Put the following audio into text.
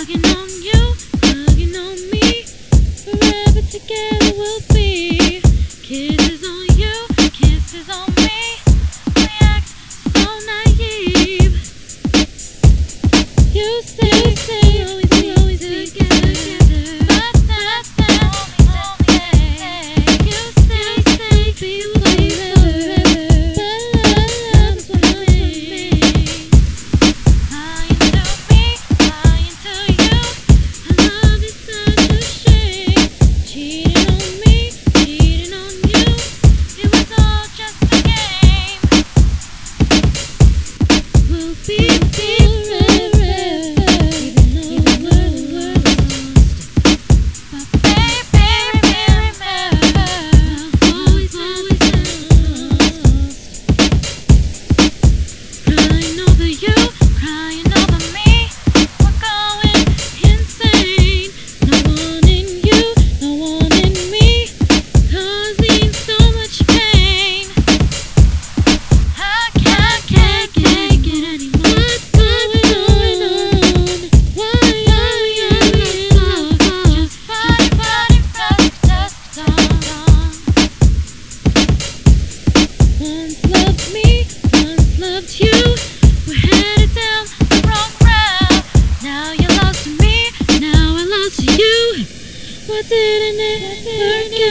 Hugging on you, hugging on me. Forever together we'll be. Kisses on you, kisses on me. We act so naive. You say always be together, but that's the only thing. You say be forever, but love's what I mean. Lying to me, lying to you. Our love is such a shame. Cheating on me, cheating on you. It was all just a game. We'll be forever, even though the world is lost. But baby, remember, I'll always lost. Crying over you, crying over me. We're going insane. No one in you, no one in me, causing so much pain. I can't get any more. What's going on? Why are you in love? Just fighting from dusk to dawn. Once loved me, once loved you. We're headed down the wrong route. Now you're lost to me, now I'm lost to you. Why didn't it work